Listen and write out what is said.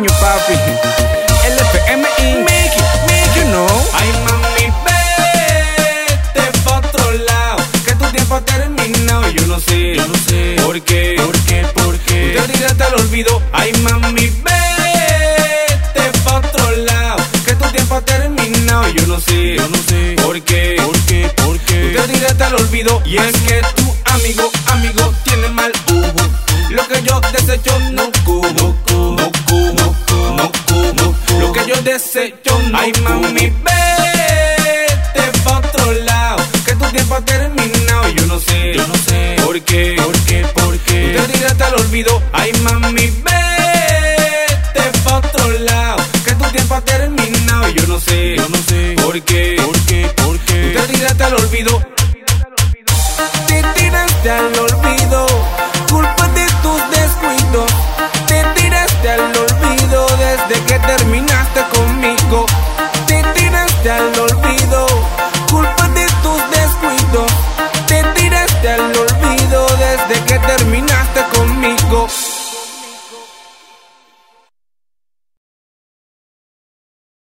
años, papi. LFMI, Mickey, you know. Ay, mami, vete pa' otro lado, que tu tiempo ha terminado. Yo no sé por qué. Tú te tiraste al olvido. Ay, mami, vete pa' otro lado, que tu tiempo ha terminado. Yo no sé por qué. Tú te tiraste al olvido. Y es que tu amigo tiene mal humo. Lo que yo desecho no cubo. Lo que yo desecho no. Ay, mami, vete pa' otro lado, que tu tiempo ha terminado. Yo no sé por qué. Tú te tiraste al olvido. Ay, mami, vete pa' otro lado, que tu tiempo ha terminado. Yo no sé por qué. Tú te tiraste al olvido. Te tiraste al olvido, culpa de tus descuidos. Te tiraste al olvido desde que terminaste.